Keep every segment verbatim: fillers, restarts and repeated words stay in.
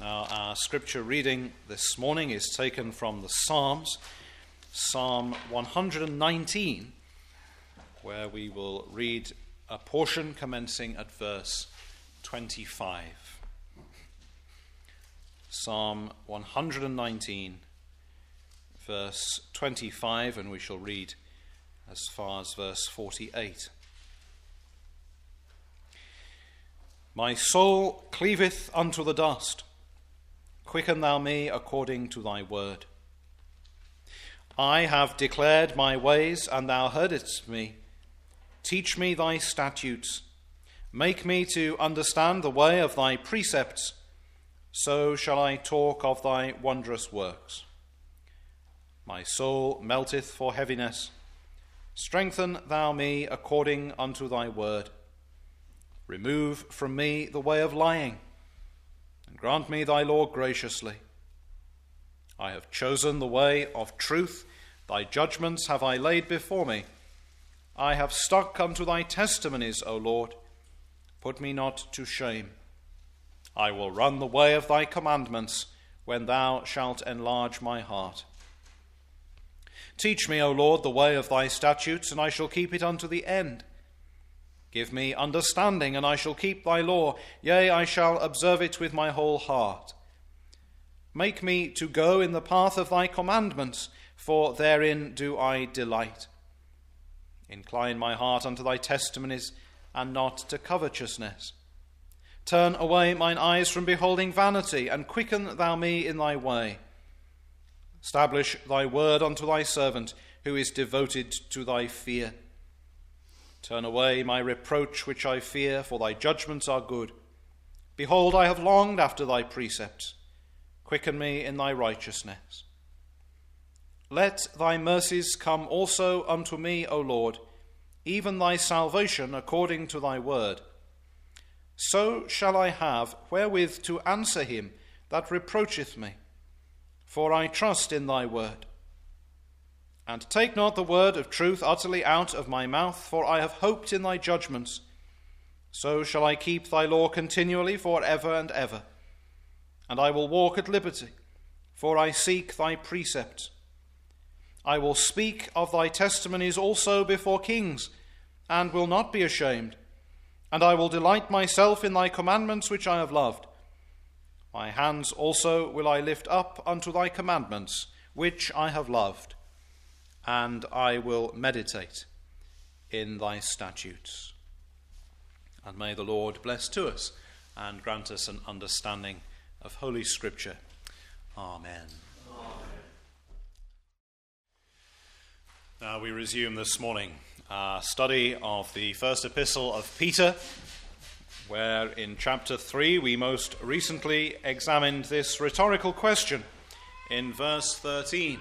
Now, our scripture reading this morning is taken from the Psalms, Psalm one hundred nineteen, where we will read a portion commencing at verse twenty-five. Psalm one hundred nineteen, verse twenty-five, and we shall read as far as verse forty-eight. My soul cleaveth unto the dust. Quicken thou me according to thy word. I have declared my ways, and thou heardest me. Teach me thy statutes. Make me to understand the way of thy precepts. So shall I talk of thy wondrous works. My soul melteth for heaviness. Strengthen thou me according unto thy word. Remove from me the way of lying, and grant me thy law graciously. I have chosen the way of truth. Thy judgments have I laid before me. I have stuck unto thy testimonies, O Lord. Put me not to shame. I will run the way of thy commandments when thou shalt enlarge my heart. Teach me, O Lord, the way of thy statutes, and I shall keep it unto the end. Give me understanding, and I shall keep thy law. Yea, I shall observe it with my whole heart. Make me to go in the path of thy commandments, for therein do I delight. Incline my heart unto thy testimonies, and not to covetousness. Turn away mine eyes from beholding vanity, and quicken thou me in thy way. Establish thy word unto thy servant, who is devoted to thy fear. Turn away my reproach which I fear, for thy judgments are good. Behold, I have longed after thy precepts. Quicken me in thy righteousness. Let thy mercies come also unto me, O Lord, even thy salvation according to thy word. So shall I have wherewith to answer him that reproacheth me, for I trust in thy word. And take not the word of truth utterly out of my mouth, for I have hoped in thy judgments. So shall I keep thy law continually for ever and ever. And I will walk at liberty, for I seek thy precepts. I will speak of thy testimonies also before kings, and will not be ashamed. And I will delight myself in thy commandments which I have loved. My hands also will I lift up unto thy commandments, which I have loved. And I will meditate in thy statutes. And may the Lord bless to us and grant us an understanding of Holy Scripture. Amen. Amen. Now we resume this morning our study of the first epistle of Peter, where in chapter three we most recently examined this rhetorical question in verse thirteen.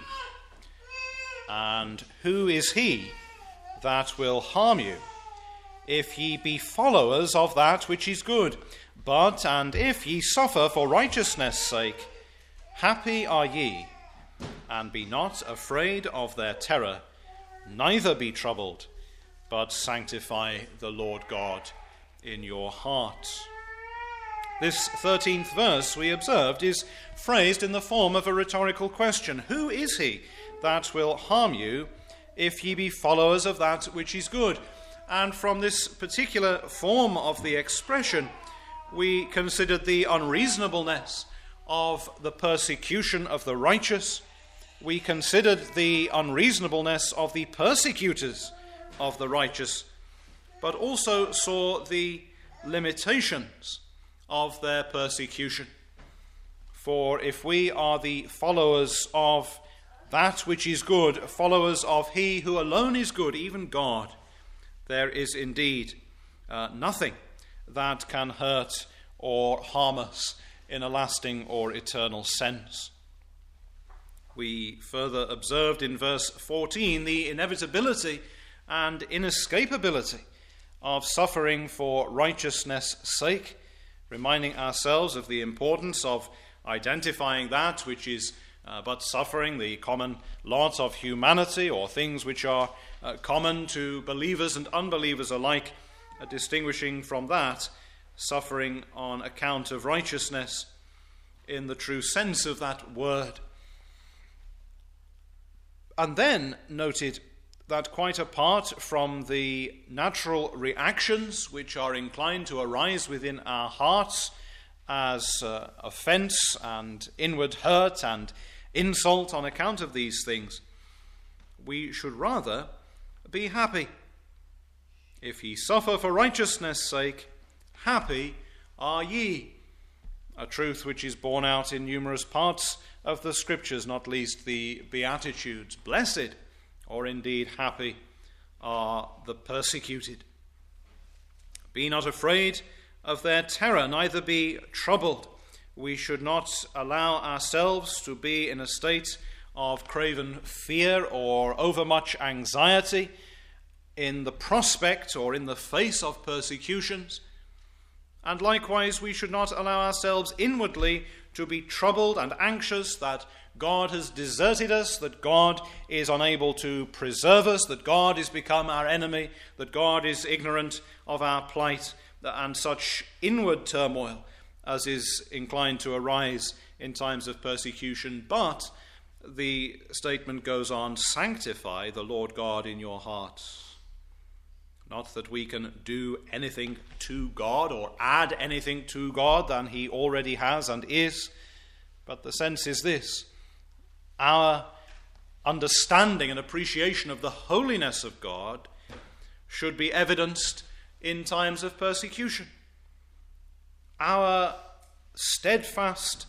And who is he that will harm you, if ye be followers of that which is good? But, and if ye suffer for righteousness' sake, happy are ye, and be not afraid of their terror, neither be troubled, but sanctify the Lord God in your hearts. This thirteenth verse, we observed, is phrased in the form of a rhetorical question. Who is he that will harm you, if ye be followers of that which is good? And from this particular form of the expression, we considered the unreasonableness of the persecution of the righteous. We considered the unreasonableness of the persecutors of the righteous, but also saw the limitations of their persecution. For if we are the followers of that which is good, followers of he who alone is good, even God, there is indeed uh, nothing that can hurt or harm us in a lasting or eternal sense. We further observed in verse fourteen the inevitability and inescapability of suffering for righteousness' sake, reminding ourselves of the importance of identifying that which is Uh, but suffering, the common lot of humanity, or things which are uh, common to believers and unbelievers alike, uh, distinguishing from that suffering on account of righteousness, in the true sense of that word. And then noted that quite apart from the natural reactions which are inclined to arise within our hearts as uh, offence and inward hurt and insult on account of these things, we should rather be happy. If ye suffer for righteousness' sake, happy are ye. A truth which is borne out in numerous parts of the Scriptures, not least the Beatitudes. Blessed, or indeed happy, are the persecuted. Be not afraid of their terror, neither be troubled. We should not allow ourselves to be in a state of craven fear or overmuch anxiety in the prospect or in the face of persecutions. And likewise, we should not allow ourselves inwardly to be troubled and anxious that God has deserted us, that God is unable to preserve us, that God is become our enemy, that God is ignorant of our plight, and such inward turmoil as is inclined to arise in times of persecution. But the statement goes on, sanctify the Lord God in your hearts. Not that we can do anything to God or add anything to God than he already has and is, but the sense is this: our understanding and appreciation of the holiness of God should be evidenced in times of persecution. Our steadfast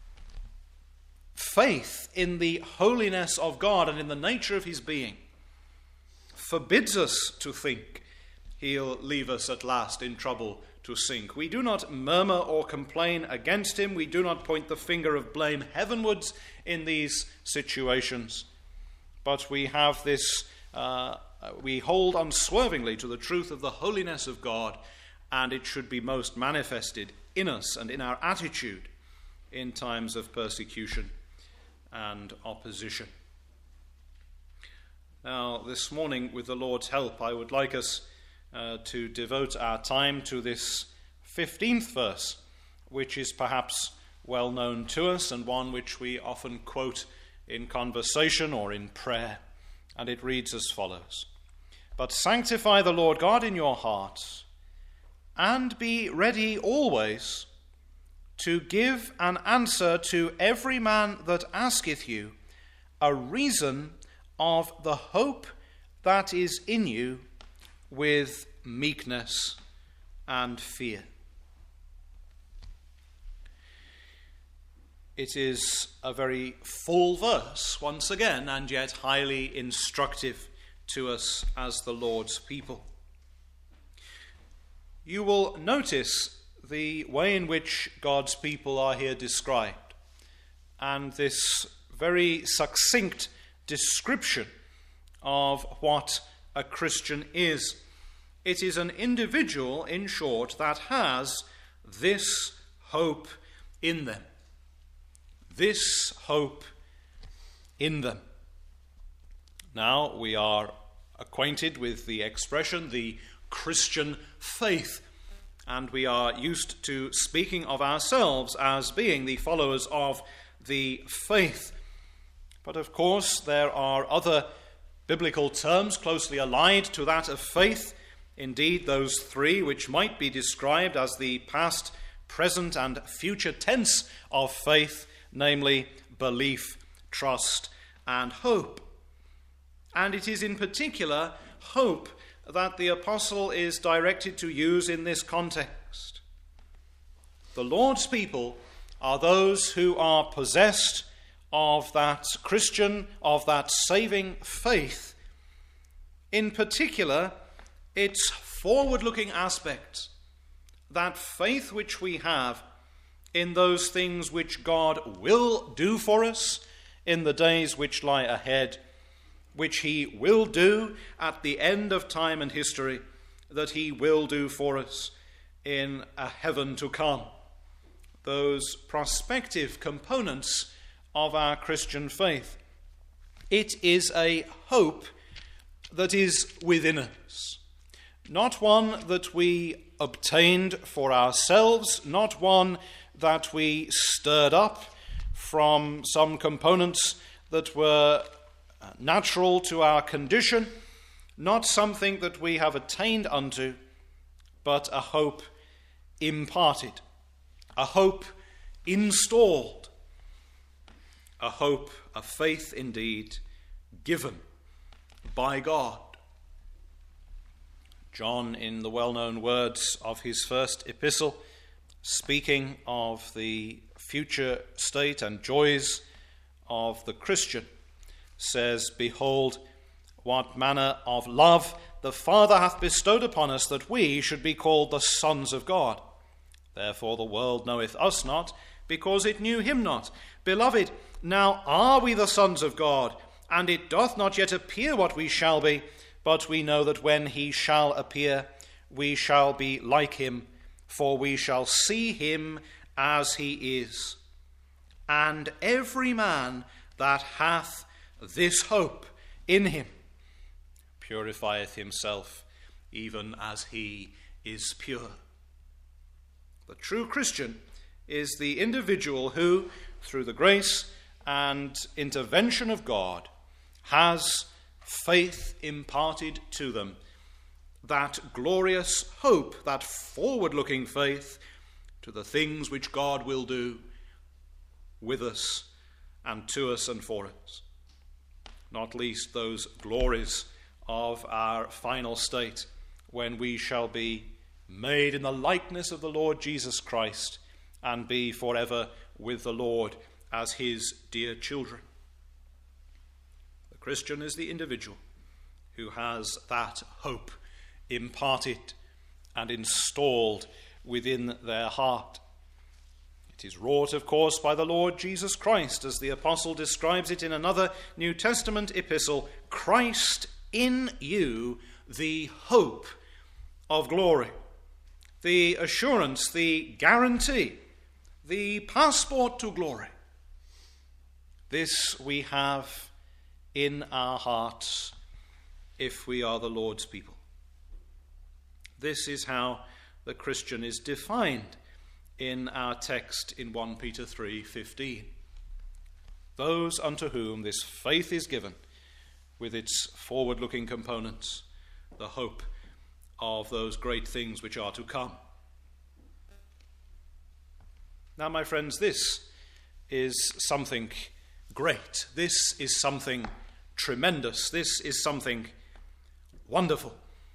faith in the holiness of God and in the nature of his being forbids us to think he'll leave us at last in trouble to sink. We do not murmur or complain against him. We do not point the finger of blame heavenwards in these situations. But we have this, uh, we hold unswervingly to the truth of the holiness of God, and it should be most manifested in us and in our attitude in times of persecution and opposition. Now, this morning, with the Lord's help, I would like us uh, to devote our time to this fifteenth verse, which is perhaps well known to us and one which we often quote in conversation or in prayer. And it reads as follows: But sanctify the Lord God in your hearts, and be ready always to give an answer to every man that asketh you a reason of the hope that is in you with meekness and fear. It is a very full verse, once again, and yet highly instructive to us as the Lord's people. You will notice the way in which God's people are here described, and this very succinct description of what a Christian is. It is an individual, in short, that has this hope in them. This hope in them. Now we are acquainted with the expression, the Christian faith, and we are used to speaking of ourselves as being the followers of the faith. But of course, there are other biblical terms closely allied to that of faith. Indeed, those three which might be described as the past, present, and future tense of faith, namely belief, trust, and hope. And it is in particular hope that the apostle is directed to use in this context. The Lord's people are those who are possessed of that Christian, of that saving faith. In particular, its forward-looking aspects, that faith which we have in those things which God will do for us in the days which lie ahead, which he will do at the end of time and history, that he will do for us in a heaven to come. Those prospective components of our Christian faith. It is a hope that is within us, not one that we obtained for ourselves, not one that we stirred up from some components that were natural to our condition, not something that we have attained unto, but a hope imparted, a hope installed, a hope, a faith indeed, given by God. John, in the well-known words of his first epistle, speaking of the future state and joys of the Christian, says, "Behold, what manner of love the Father hath bestowed upon us, that we should be called the sons of God. Therefore the world knoweth us not, because it knew him not. Beloved, now are we the sons of God, and it doth not yet appear what we shall be, but we know that when he shall appear, we shall be like him, for we shall see him as he is. And every man that hath this hope in him purifieth himself, even as he is pure." The true Christian is the individual who, through the grace and intervention of God, has faith imparted to them, that glorious hope, that forward-looking faith to the things which God will do with us and to us and for us, not least those glories of our final state, when we shall be made in the likeness of the Lord Jesus Christ and be forever with the Lord as his dear children. The Christian is the individual who has that hope imparted and installed within their heart. It is wrought, of course, by the Lord Jesus Christ, as the apostle describes it in another New Testament epistle, "Christ in you, the hope of glory," the assurance, the guarantee, the passport to glory. This we have in our hearts if we are the Lord's people. This is how the Christian is defined in our text in First Peter three fifteen. Those unto whom this faith is given, with its forward-looking components, the hope of those great things which are to come. Now, my friends, this is something great. This is something tremendous. This is something wonderful.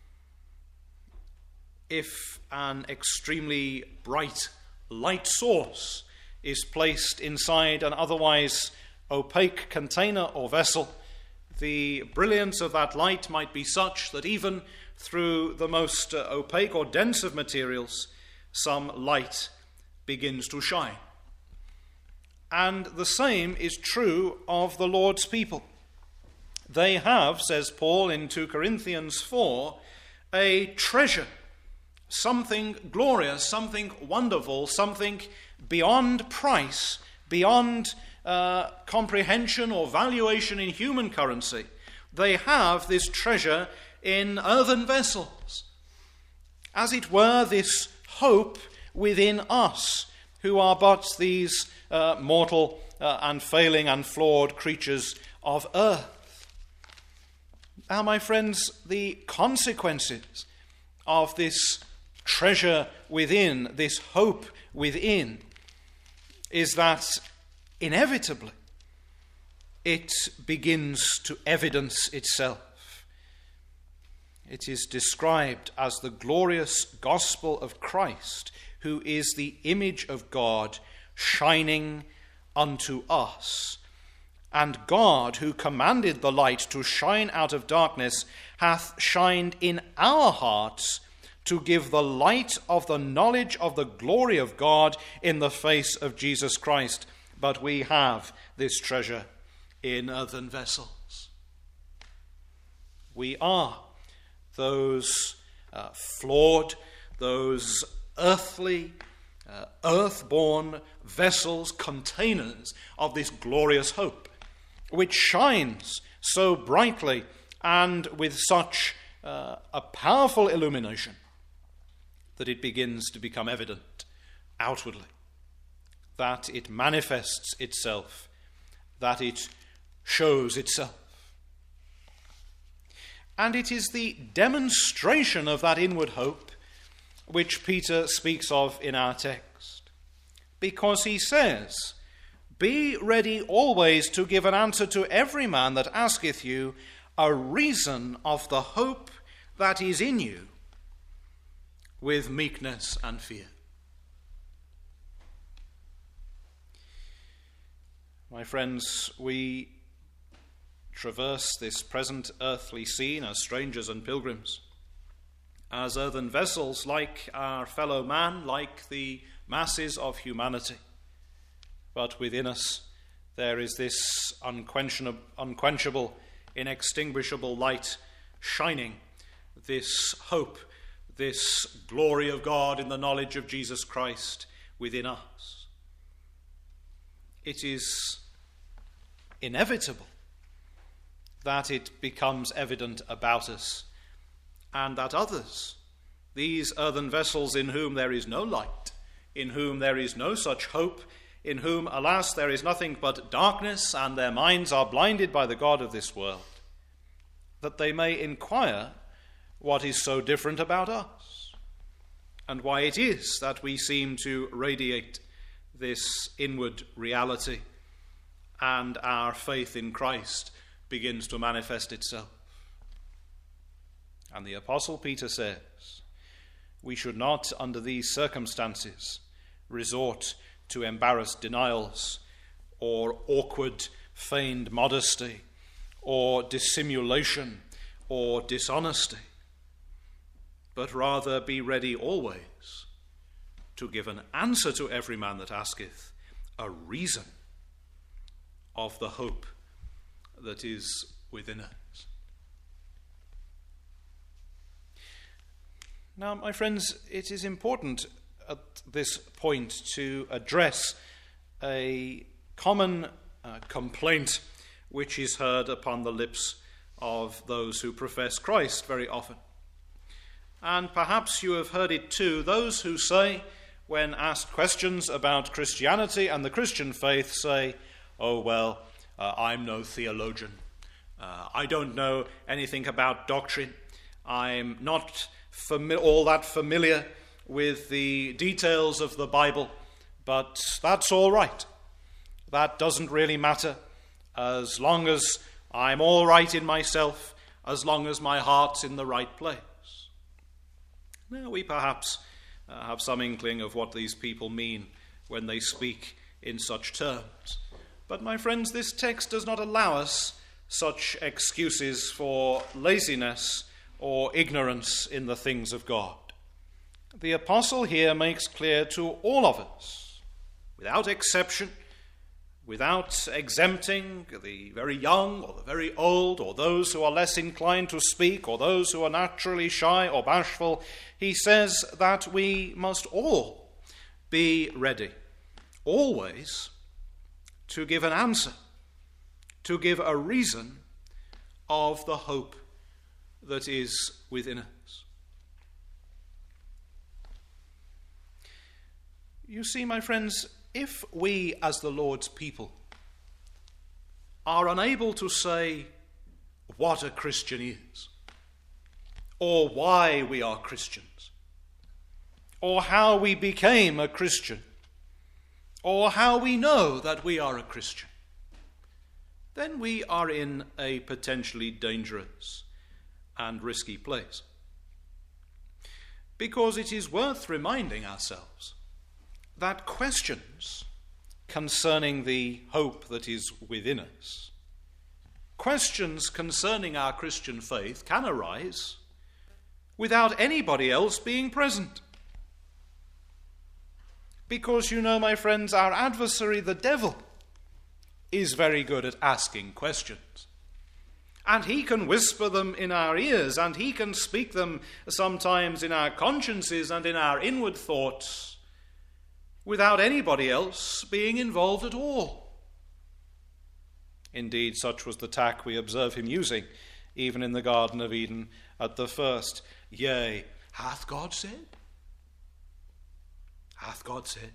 If an extremely bright light source is placed inside an otherwise opaque container or vessel, the brilliance of that light might be such that even through the most uh, opaque or dense of materials, some light begins to shine. And the same is true of the Lord's people. They have, says Paul in Second Corinthians four, a treasure, something glorious, something wonderful, something beyond price, beyond uh, comprehension or valuation in human currency. They have this treasure in earthen vessels. As it were, this hope within us, who are but these uh, mortal uh, and failing and flawed creatures of earth. Now, my friends, the consequences of this treasure within, this hope within, is that inevitably it begins to evidence itself. It is described as the glorious gospel of Christ, who is the image of God shining unto us. And God, who commanded the light to shine out of darkness, hath shined in our hearts to give the light of the knowledge of the glory of God in the face of Jesus Christ. But we have this treasure in earthen vessels. We are those uh, flawed, those earthly, uh, earth-born vessels, containers of this glorious hope, which shines so brightly and with such uh, a powerful illumination that it begins to become evident outwardly, that it manifests itself, that it shows itself. And it is the demonstration of that inward hope which Peter speaks of in our text, because he says, "Be ready always to give an answer to every man that asketh you a reason of the hope that is in you, with meekness and fear." My friends, we traverse this present earthly scene as strangers and pilgrims, as earthen vessels like our fellow man, like the masses of humanity. But within us there is this unquenchable, unquenchable, inextinguishable light shining, this hope, this glory of God in the knowledge of Jesus Christ within us. It is inevitable that it becomes evident about us, and that others, these earthen vessels in whom there is no light, in whom there is no such hope, in whom, alas, there is nothing but darkness, and their minds are blinded by the god of this world, that they may inquire what is so different about us, and why it is that we seem to radiate this inward reality, and our faith in Christ begins to manifest itself. And the Apostle Peter says, we should not, under these circumstances, resort to embarrassed denials or awkward feigned modesty or dissimulation or dishonesty, but rather be ready always to give an answer to every man that asketh, a reason of the hope that is within us. Now, my friends, it is important at this point to address a common uh, complaint which is heard upon the lips of those who profess Christ very often. And perhaps you have heard it too, those who say, when asked questions about Christianity and the Christian faith, say, oh, well, uh, I'm no theologian. Uh, I don't know anything about doctrine. I'm not fami- all that familiar with the details of the Bible, but that's all right. That doesn't really matter, as long as I'm all right in myself, as long as my heart's in the right place. Now, we perhaps uh, have some inkling of what these people mean when they speak in such terms. But, my friends, this text does not allow us such excuses for laziness or ignorance in the things of God. The apostle here makes clear to all of us, without exception, without exempting the very young or the very old, or those who are less inclined to speak, or those who are naturally shy or bashful, he says that we must all be ready, always, to give an answer, to give a reason of the hope that is within us. You see, my friends, if we as the Lord's people are unable to say what a Christian is, or why we are Christians, or how we became a Christian, or how we know that we are a Christian, then we are in a potentially dangerous and risky place. Because it is worth reminding ourselves that questions concerning the hope that is within us, questions concerning our Christian faith, can arise without anybody else being present. Because, you know, my friends, our adversary, the devil, is very good at asking questions. And he can whisper them in our ears, and he can speak them sometimes in our consciences and in our inward thoughts, without anybody else being involved at all. Indeed, such was the tack we observe him using, even in the Garden of Eden at the first. Yea, hath God said? Hath God said?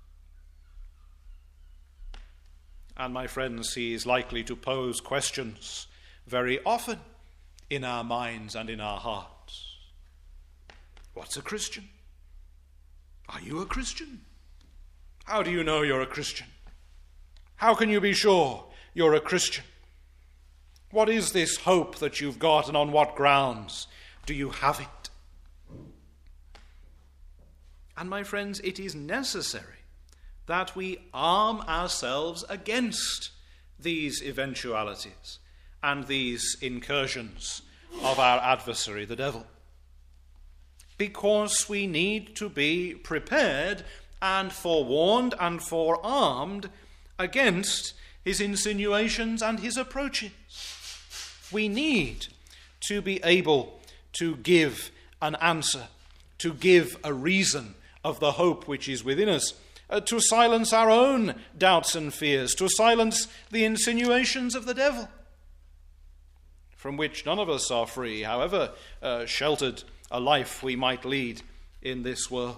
And my friends, he is likely to pose questions very often in our minds and in our hearts. What's a Christian? Are you a Christian? How do you know you're a Christian? How can you be sure you're a Christian? What is this hope that you've got, and on what grounds do you have it? And my friends, it is necessary that we arm ourselves against these eventualities and these incursions of our adversary, the devil, because we need to be prepared and forewarned and forearmed against his insinuations and his approaches. We need to be able to give an answer, to give a reason of the hope which is within us, uh, to silence our own doubts and fears, to silence the insinuations of the devil, from which none of us are free, however uh, sheltered a life we might lead in this world.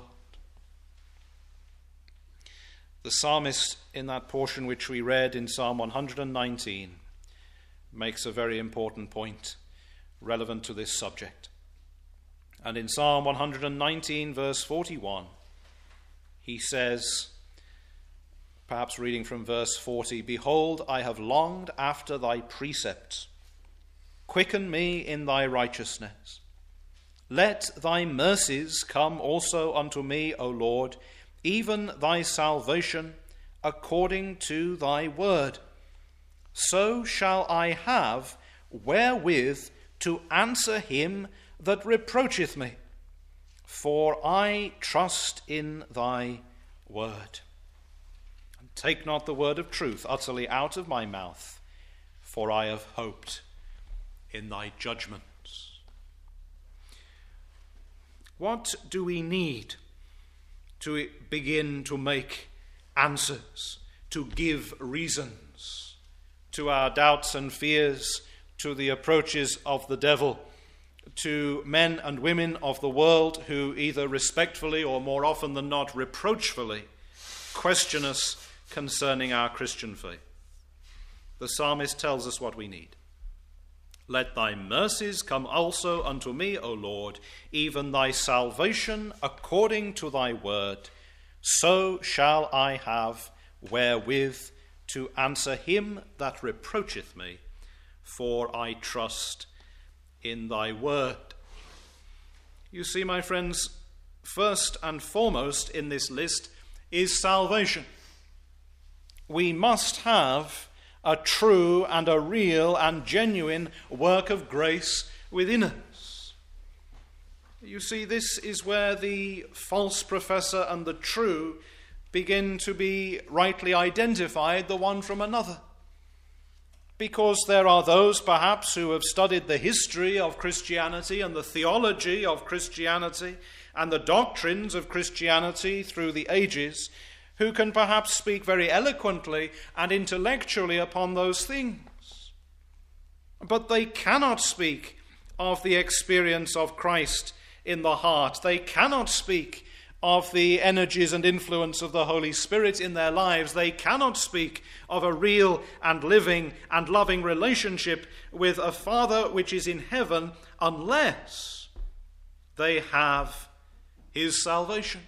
The psalmist, in that portion which we read in Psalm one hundred nineteen, makes a very important point relevant to this subject. And in Psalm one hundred nineteen, verse forty-one, he says, perhaps reading from verse forty, "Behold, I have longed after thy precepts. Quicken me in thy righteousness. Let thy mercies come also unto me, O Lord, even thy salvation according to thy word. So shall I have wherewith to answer him that reproacheth me, for I trust in thy word. And take not the word of truth utterly out of my mouth, for I have hoped in thy judgments." What do we need to begin to make answers, to give reasons to our doubts and fears, to the approaches of the devil, to men and women of the world who either respectfully or more often than not reproachfully question us concerning our Christian faith? The psalmist tells us what we need. Let thy mercies come also unto me, O Lord, even thy salvation according to thy word. So shall I have wherewith to answer him that reproacheth me, for I trust in thy word. You see, my friends, first and foremost in this list is salvation. We must have a true and a real and genuine work of grace within us. You see, this is where the false professor and the true begin to be rightly identified, the one from another. Because there are those, perhaps, who have studied the history of Christianity and the theology of Christianity and the doctrines of Christianity through the ages, who can perhaps speak very eloquently and intellectually upon those things. But they cannot speak of the experience of Christ in the heart. They cannot speak of the energies and influence of the Holy Spirit in their lives. They cannot speak of a real and living and loving relationship with a Father which is in heaven unless they have his salvation.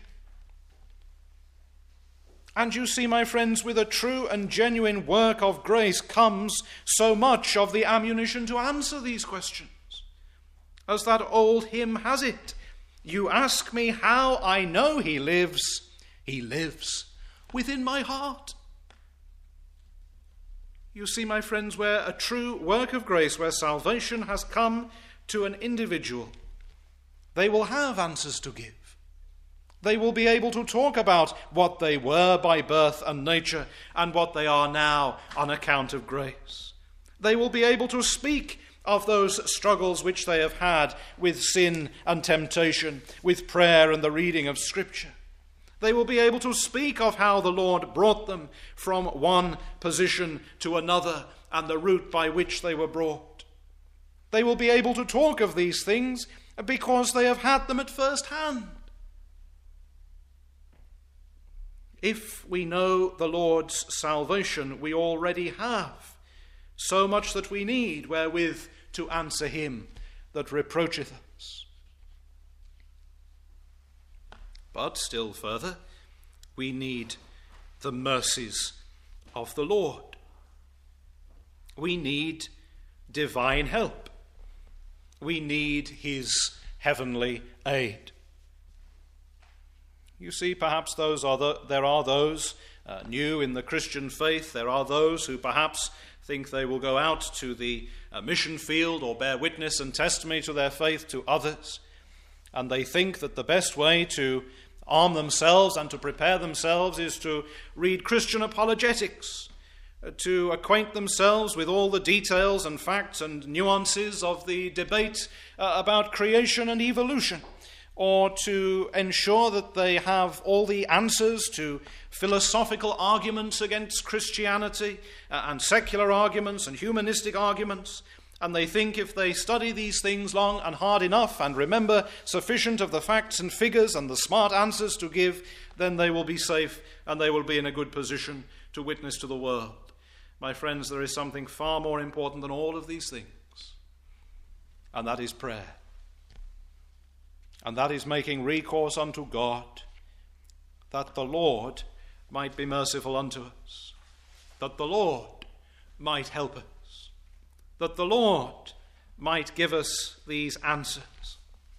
And you see, my friends, with a true and genuine work of grace comes so much of the ammunition to answer these questions. As that old hymn has it, "You ask me how I know he lives. He lives within my heart." You see, my friends, where a true work of grace, where salvation has come to an individual, they will have answers to give. They will be able to talk about what they were by birth and nature and what they are now on account of grace. They will be able to speak of those struggles which they have had with sin and temptation, with prayer and the reading of Scripture. They will be able to speak of how the Lord brought them from one position to another and the route by which they were brought. They will be able to talk of these things because they have had them at first hand. If we know the Lord's salvation, we already have so much that we need wherewith to answer him that reproacheth us. But still further, we need the mercies of the Lord. We need divine help. We need his heavenly aid. You see, perhaps those are the, there are those uh, new in the Christian faith. There are those who perhaps think they will go out to the uh, mission field or bear witness and testimony to their faith to others. And they think that the best way to arm themselves and to prepare themselves is to read Christian apologetics, uh, to acquaint themselves with all the details and facts and nuances of the debate uh, about creation and evolution, or to ensure that they have all the answers to philosophical arguments against Christianity uh, and secular arguments and humanistic arguments. And they think if they study these things long and hard enough and remember sufficient of the facts and figures and the smart answers to give, then they will be safe and they will be in a good position to witness to the world. My friends, there is something far more important than all of these things, and that is prayer. And that is making recourse unto God, that the Lord might be merciful unto us, that the Lord might help us, that the Lord might give us these answers.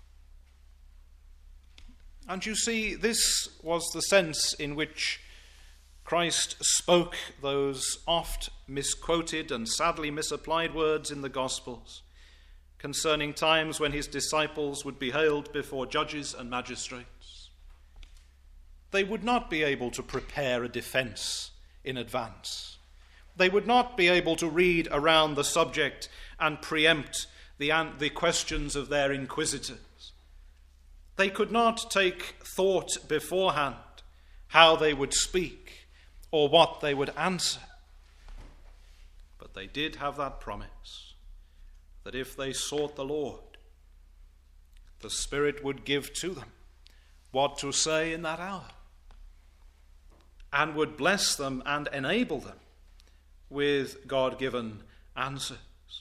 And you see, this was the sense in which Christ spoke those oft misquoted and sadly misapplied words in the Gospels concerning times when his disciples would be haled before judges and magistrates. They would not be able to prepare a defense in advance. They would not be able to read around the subject and preempt the, the questions of their inquisitors. They could not take thought beforehand how they would speak or what they would answer. But they did have that promise that if they sought the Lord, the Spirit would give to them what to say in that hour, and would bless them and enable them with God-given answers.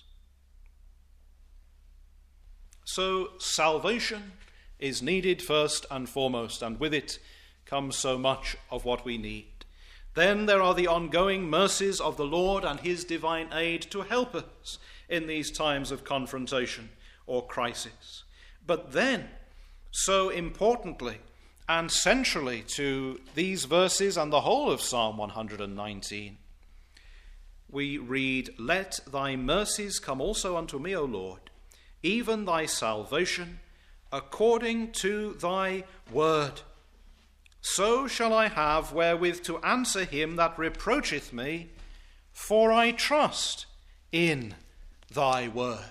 So salvation is needed first and foremost, and with it comes so much of what we need. Then there are the ongoing mercies of the Lord and his divine aid to help us in these times of confrontation or crisis. But then, so importantly and centrally to these verses and the whole of Psalm one hundred nineteen, we read, "Let thy mercies come also unto me, O Lord, even thy salvation, according to thy word. So shall I have wherewith to answer him that reproacheth me, for I trust in thy word."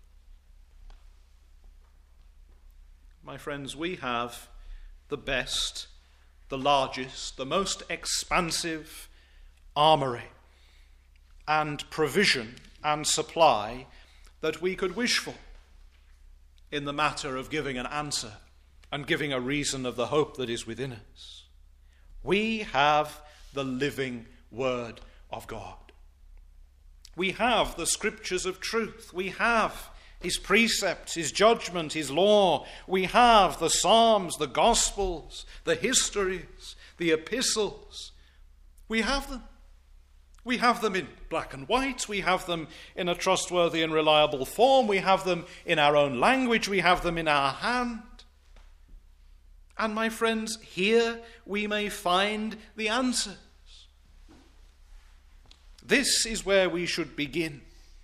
My friends, we have the best, the largest, the most expansive armory and provision and supply that we could wish for in the matter of giving an answer and giving a reason of the hope that is within us. We have the living word of God. We have the scriptures of truth. We have his precepts, his judgment, his law. We have the Psalms, the Gospels, the histories, the epistles. We have them. We have them in black and white. We have them in a trustworthy and reliable form. We have them in our own language. We have them in our hand. And my friends, here we may find the answers. This is where we should begin.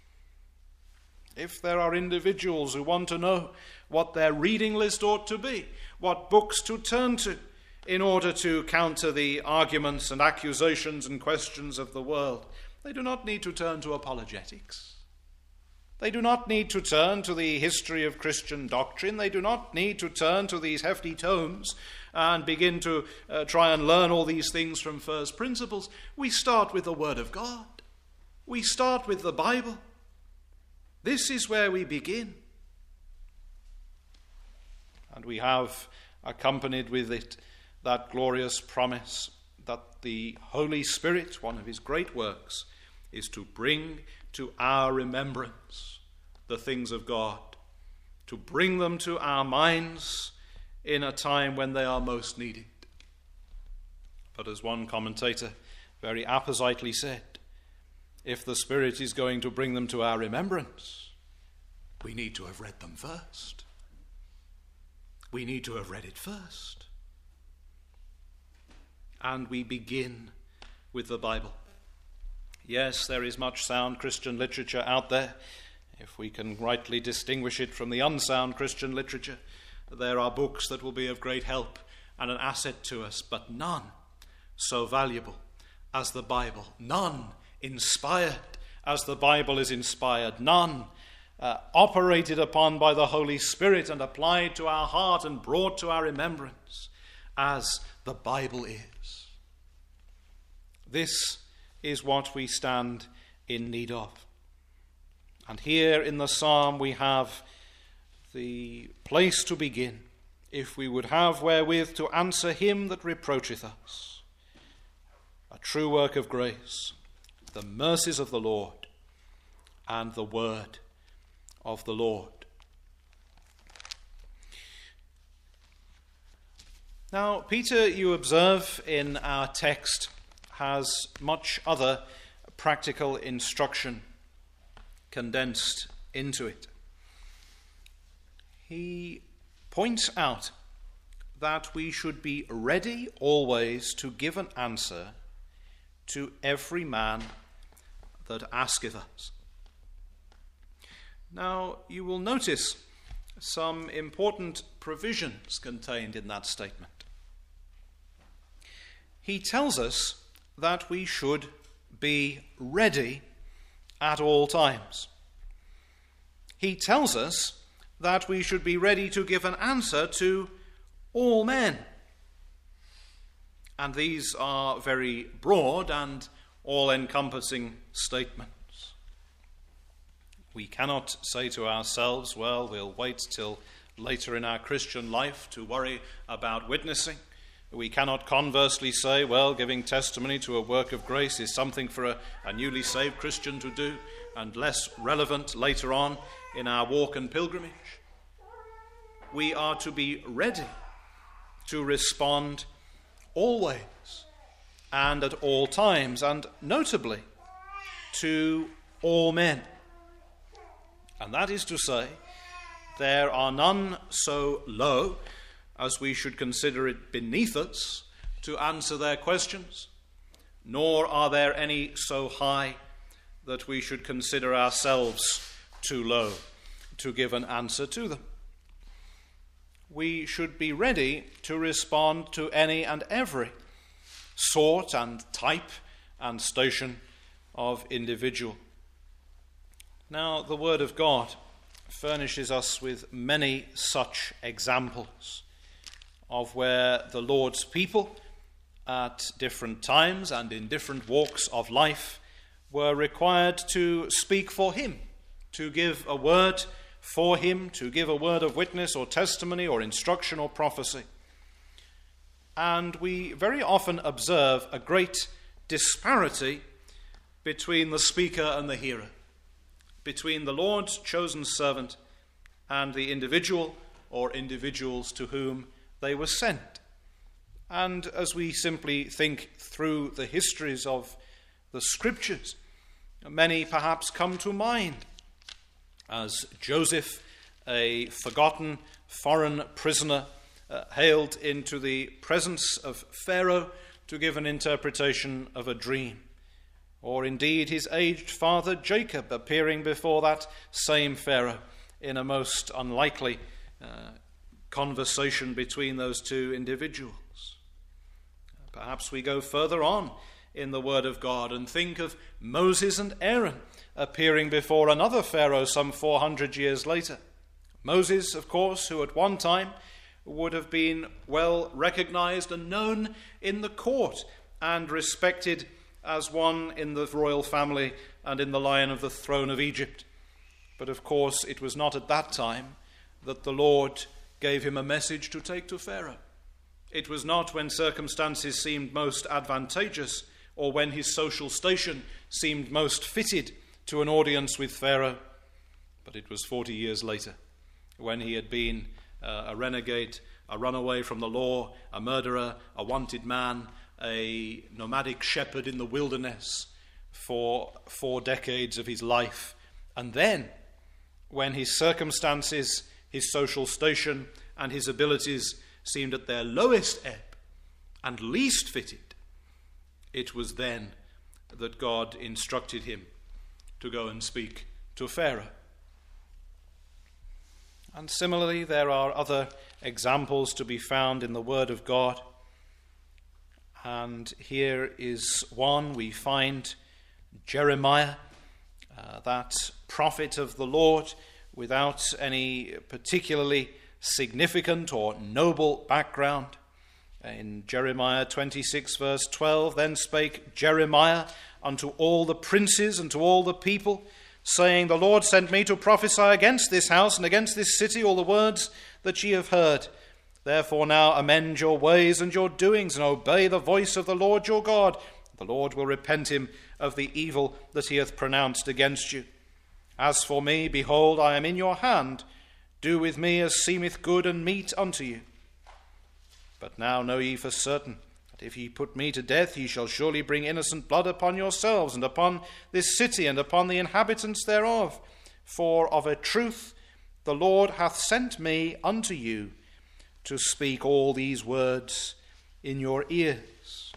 If there are individuals who want to know what their reading list ought to be, what books to turn to in order to counter the arguments and accusations and questions of the world, they do not need to turn to apologetics. They do not need to turn to the history of Christian doctrine. They do not need to turn to these hefty tomes and begin to uh, try and learn all these things from first principles. We start with the Word of God. We start with the Bible. This is where we begin. And we have accompanied with it that glorious promise that the Holy Spirit, one of his great works, is to bring to our remembrance the things of God, to bring them to our minds in a time when they are most needed. But as one commentator very appositely said, if the Spirit is going to bring them to our remembrance, we need to have read them first. We need to have read it first. And we begin with the Bible. Yes, there is much sound Christian literature out there. If we can rightly distinguish it from the unsound Christian literature, there are books that will be of great help and an asset to us, but none so valuable as the Bible, none inspired as the Bible is inspired, none uh, operated upon by the Holy Spirit and applied to our heart and brought to our remembrance as the Bible is. This is what we stand in need of. And here in the psalm we have the place to begin, if we would have wherewith to answer him that reproacheth us. A true work of grace, the mercies of the Lord, and the word of the Lord. Now, Peter, you observe in our text, has much other practical instruction condensed into it. He points out that we should be ready always to give an answer to every man that asketh us. Now, you will notice some important provisions contained in that statement. He tells us that we should be ready at all times. He tells us that we should be ready to give an answer to all men. And these are very broad and all-encompassing statements. We cannot say to ourselves, well, we'll wait till later in our Christian life to worry about witnessing. We cannot conversely say, well, giving testimony to a work of grace is something for a, a newly saved Christian to do and less relevant later on in our walk and pilgrimage. We are to be ready to respond always and at all times, and notably to all men. And that is to say, there are none so low as we should consider it beneath us to answer their questions, nor are there any so high that we should consider ourselves too low to give an answer to them. We should be ready to respond to any and every sort and type and station of individual. Now, the Word of God furnishes us with many such examples of where the Lord's people at different times and in different walks of life were required to speak for him, to give a word for him, to give a word of witness or testimony or instruction or prophecy. And we very often observe a great disparity between the speaker and the hearer, between the Lord's chosen servant and the individual or individuals to whom they were sent. And as we simply think through the histories of the Scriptures, many perhaps come to mind, as Joseph, a forgotten foreign prisoner, uh, hailed into the presence of Pharaoh to give an interpretation of a dream. Or indeed his aged father Jacob appearing before that same Pharaoh in a most unlikely uh, conversation between those two individuals. Perhaps we go further on in the Word of God and think of Moses and Aaron appearing before another Pharaoh some four hundred years later. Moses, of course, who at one time would have been well recognized and known in the court and respected as one in the royal family and in the line of the throne of Egypt. But of course, it was not at that time that the Lord gave him a message to take to Pharaoh. It was not when circumstances seemed most advantageous or when his social station seemed most fitted to an audience with Pharaoh, but it was forty years later, when he had been uh, a renegade, a runaway from the law, a murderer, a wanted man, a nomadic shepherd in the wilderness for four decades of his life. And then, when his circumstances, his social station, and his abilities seemed at their lowest ebb and least fitted, it was then that God instructed him to go and speak to Pharaoh. And similarly, there are other examples to be found in the Word of God. And here is one. We find Jeremiah, uh, that prophet of the Lord, without any particularly significant or noble background. In Jeremiah twenty-six, verse twelve, then spake Jeremiah unto all the princes and to all the people, saying, the Lord sent me to prophesy against this house and against this city all the words that ye have heard. Therefore now amend your ways and your doings, and obey the voice of the Lord your God. The Lord will repent him of the evil that he hath pronounced against you. As for me, behold, I am in your hand. Do with me as seemeth good and meet unto you. But now know ye for certain, that if ye put me to death, ye shall surely bring innocent blood upon yourselves, and upon this city, and upon the inhabitants thereof. For of a truth the Lord hath sent me unto you, to speak all these words in your ears.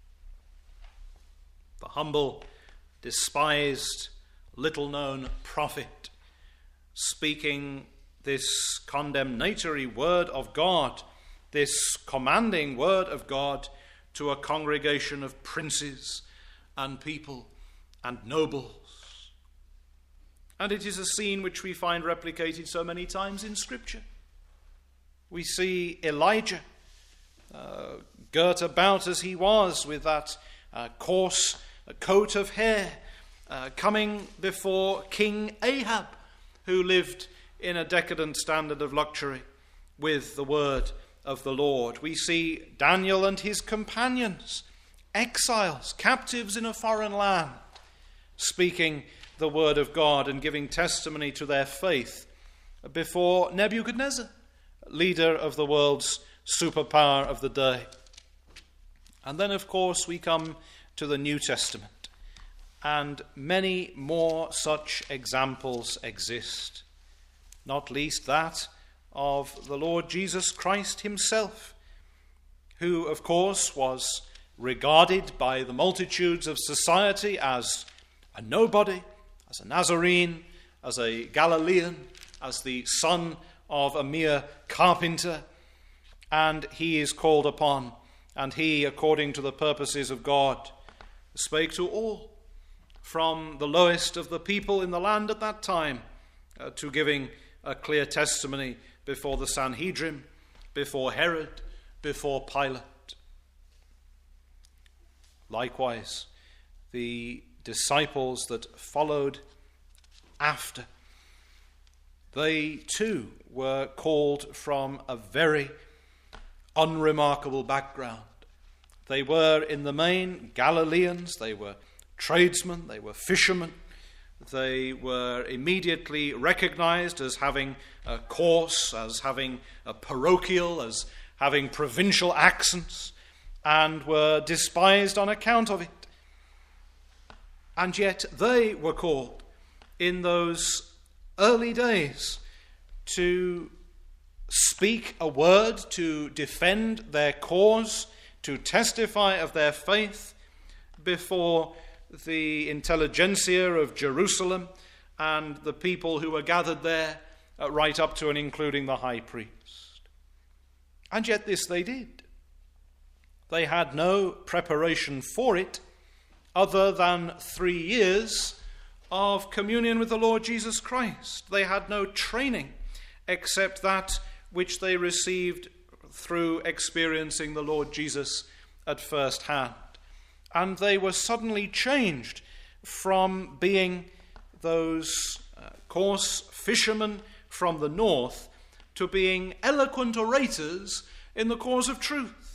The humble, despised, little-known prophet, speaking this condemnatory word of God, this commanding word of God to a congregation of princes and people and nobles. And it is a scene which we find replicated so many times in Scripture. We see Elijah, uh, girt about as he was with that uh, coarse coat of hair, uh, coming before King Ahab, who lived in a decadent standard of luxury, with the word of the Lord. We see Daniel and his companions, exiles, captives in a foreign land, speaking the word of God and giving testimony to their faith before Nebuchadnezzar, leader of the world's superpower of the day. And then, of course, we come to the New Testament, and many more such examples exist, not least that of the Lord Jesus Christ himself, who, of course, was regarded by the multitudes of society as a nobody, as a Nazarene, as a Galilean, as the son of a mere carpenter, and he is called upon, and he, according to the purposes of God, spake to all, from the lowest of the people in the land at that time, uh, to giving a clear testimony before the Sanhedrin, before Herod, before Pilate. Likewise, the disciples that followed after, they too were called from a very unremarkable background. They were in the main Galileans, they were tradesmen, they were fishermen. They were immediately recognized as having a coarse, as having a parochial, as having provincial accents, and were despised on account of it. And yet they were called in those early days to speak a word, to defend their cause, to testify of their faith before the intelligentsia of Jerusalem and the people who were gathered there, uh, right up to and including the high priest. And yet this they did. They had no preparation for it other than three years of communion with the Lord Jesus Christ. They had no training except that which they received through experiencing the Lord Jesus at first hand. And they were suddenly changed from being those uh, coarse fishermen from the north to being eloquent orators in the cause of truth.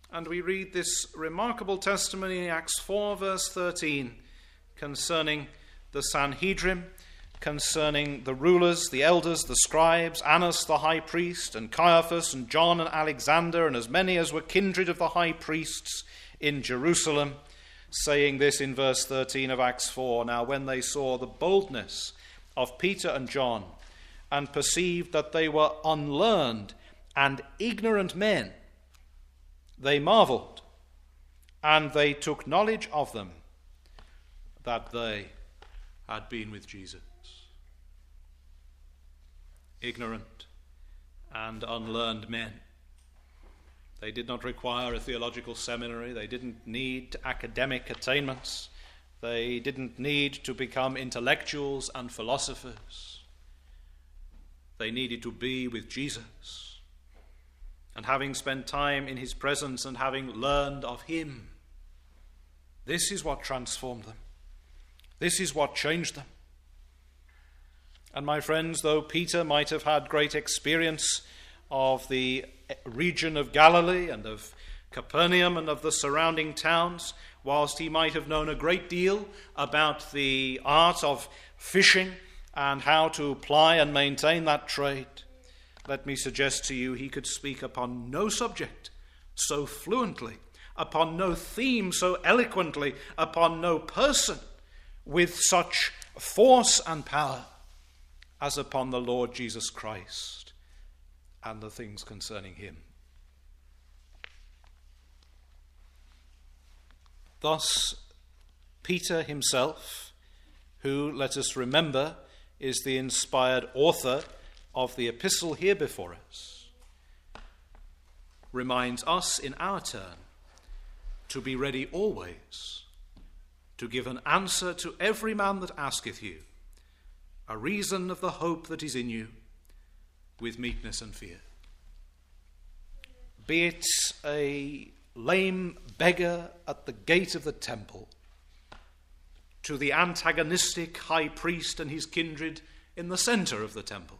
And we read this remarkable testimony in Acts four, verse thirteen, concerning the Sanhedrin, concerning the rulers, the elders, the scribes, Annas the high priest, and Caiaphas, and John and Alexander, and as many as were kindred of the high priests in Jerusalem, saying this in verse thirteen of Acts four, "Now when they saw the boldness of Peter and John, and perceived that they were unlearned and ignorant men, they marveled, and they took knowledge of them, that they had been with Jesus." Ignorant and unlearned men. They did not require a theological seminary. They didn't need academic attainments. They didn't need to become intellectuals and philosophers. They needed to be with Jesus. And having spent time in his presence and having learned of him, this is what transformed them. This is what changed them. And my friends, though Peter might have had great experience of the region of Galilee and of Capernaum and of the surrounding towns, whilst he might have known a great deal about the art of fishing and how to ply and maintain that trade, let me suggest to you he could speak upon no subject so fluently, upon no theme so eloquently, upon no person with such force and power as upon the Lord Jesus Christ and the things concerning him. Thus, Peter himself, who, let us remember, is the inspired author of the epistle here before us, reminds us in our turn to be ready always to give an answer to every man that asketh you a reason of the hope that is in you, with meekness and fear. Be it a lame beggar at the gate of the temple, to the antagonistic high priest and his kindred in the center of the temple,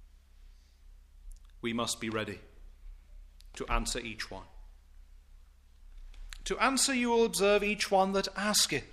we must be ready to answer each one. To answer, you will observe, each one that asketh.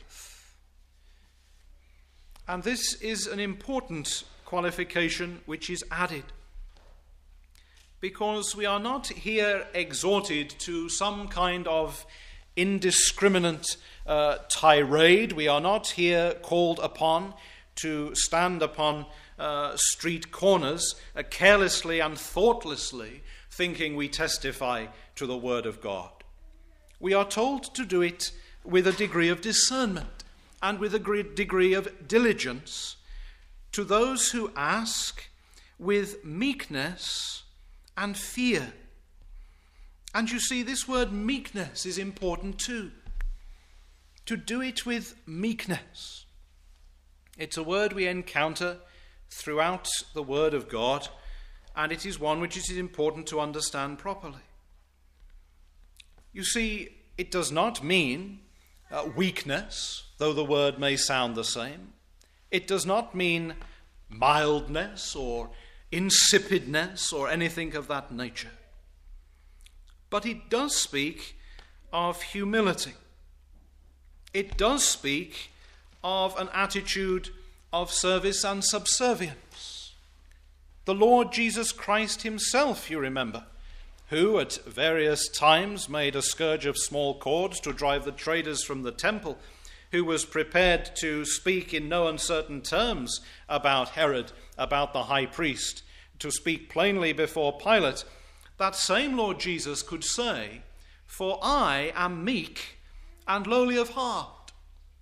And this is an important qualification which is added, because we are not here exhorted to some kind of indiscriminate uh, tirade. We are not here called upon to stand upon uh, street corners uh, carelessly and thoughtlessly, thinking we testify to the word of God. We are told to do it with a degree of discernment and with a great degree of diligence, to those who ask with meekness and fear. And you see, this word meekness is important too. To do it with meekness. It's a word we encounter throughout the Word of God, and it is one which it is important to understand properly. You see, it does not mean uh, weakness, though the word may sound the same. It does not mean mildness or insipidness or anything of that nature. But it does speak of humility. It does speak of an attitude of service and subservience. The Lord Jesus Christ himself, you remember, who at various times made a scourge of small cords to drive the traders from the temple, who was prepared to speak in no uncertain terms about Herod, about the high priest, to speak plainly before Pilate, that same Lord Jesus could say, "For I am meek and lowly of heart,"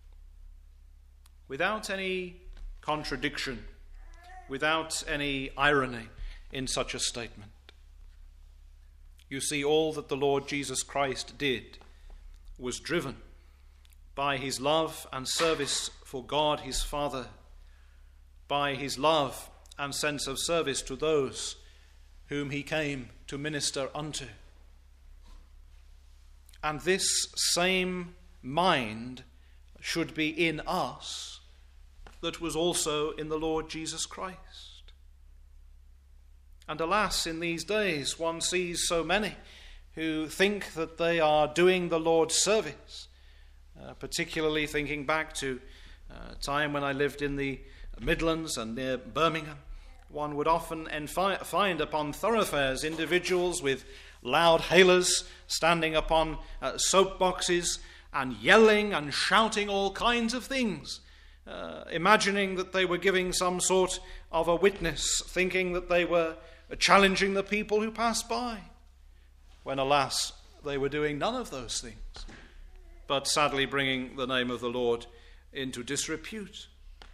without any contradiction, without any irony in such a statement. You see, all that the Lord Jesus Christ did was driven by his love and service for God his Father, by his love and sense of service to those whom he came to minister unto. And this same mind should be in us that was also in the Lord Jesus Christ. And alas, in these days one sees so many who think that they are doing the Lord's service, uh, particularly thinking back to a time when I lived in the Midlands and near Birmingham. One would often enfi- find upon thoroughfares individuals with loud hailers standing upon uh, soapboxes and yelling and shouting all kinds of things, uh, imagining that they were giving some sort of a witness, thinking that they were challenging the people who passed by, when, alas, they were doing none of those things, but sadly bringing the name of the Lord into disrepute.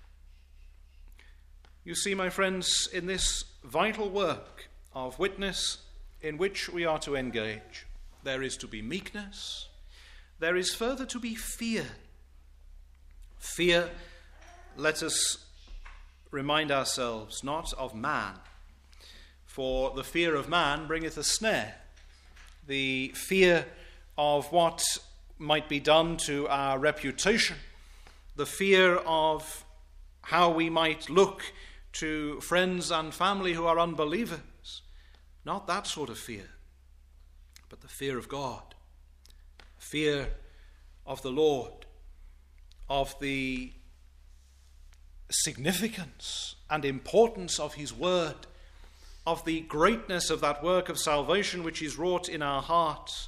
You see, my friends, in this vital work of witness in which we are to engage, there is to be meekness, there is further to be fear. Fear, let us remind ourselves, not of man, for the fear of man bringeth a snare. The fear of what might be done to our reputation, the fear of how we might look to friends and family who are unbelievers. Not that sort of fear, but the fear of God, fear of the Lord, of the significance and importance of his word, of the greatness of that work of salvation which is wrought in our hearts.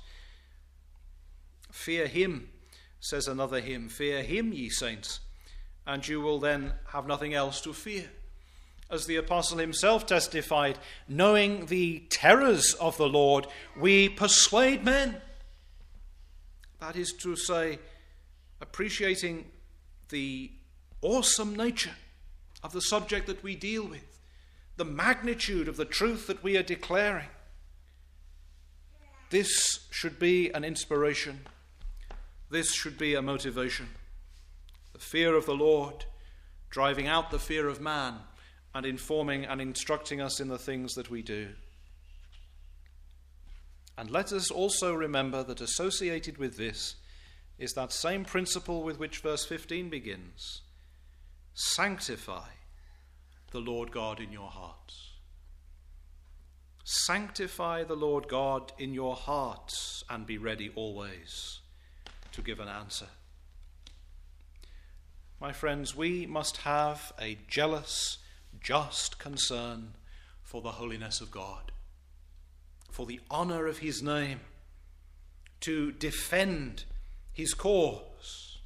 Fear him, says another hymn, fear him, ye saints, and you will then have nothing else to fear. As the apostle himself testified, knowing the terrors of the Lord, we persuade men. That is to say, appreciating the awesome nature of the subject that we deal with, the magnitude of the truth that we are declaring. This should be an inspiration. This should be a motivation. The fear of the Lord, driving out the fear of man, and informing and instructing us in the things that we do. And let us also remember that associated with this is that same principle with which verse fifteen begins. Sanctify the Lord God in your hearts. Sanctify the Lord God in your hearts, and be ready always to give an answer. My friends, we must have a jealous, just concern for the holiness of God, for the honor of his name, to defend his cause.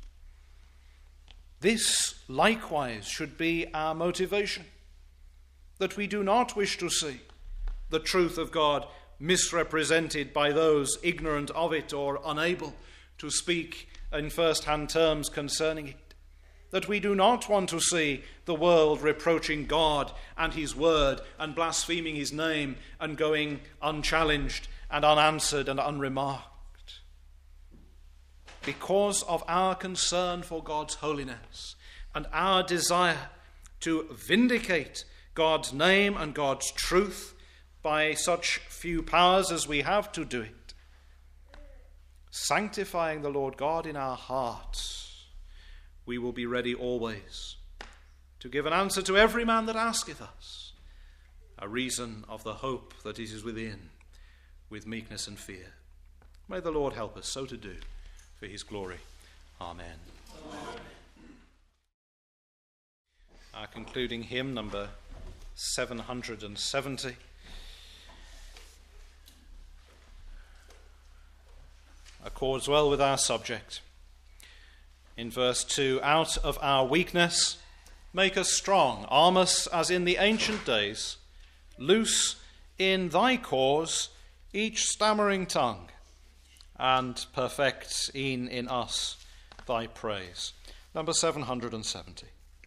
This likewise should be our motivation, that we do not wish to see the truth of God misrepresented by those ignorant of it or unable to speak in first-hand terms concerning it. That we do not want to see the world reproaching God and his word and blaspheming his name and going unchallenged and unanswered and unremarked. Because of our concern for God's holiness and our desire to vindicate God's name and God's truth by such few powers as we have to do it, sanctifying the Lord God in our hearts, we will be ready always to give an answer to every man that asketh us, a reason of the hope that is within, with meekness and fear. May the Lord help us so to do, for his glory. Amen. Amen. Our concluding hymn, number seven hundred seventy. Accords well with our subject. In verse two, out of our weakness, make us strong, arm us as in the ancient days, loose in thy cause each stammering tongue, and perfect e'en in us thy praise. Number seven hundred seventy.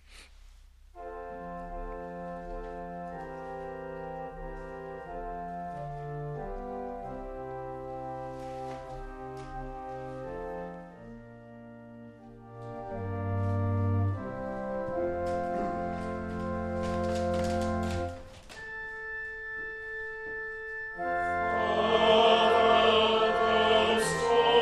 Oh,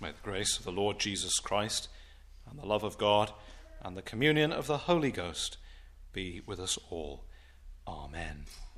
May the grace of the Lord Jesus Christ and the love of God and the communion of the Holy Ghost be with us all. Amen.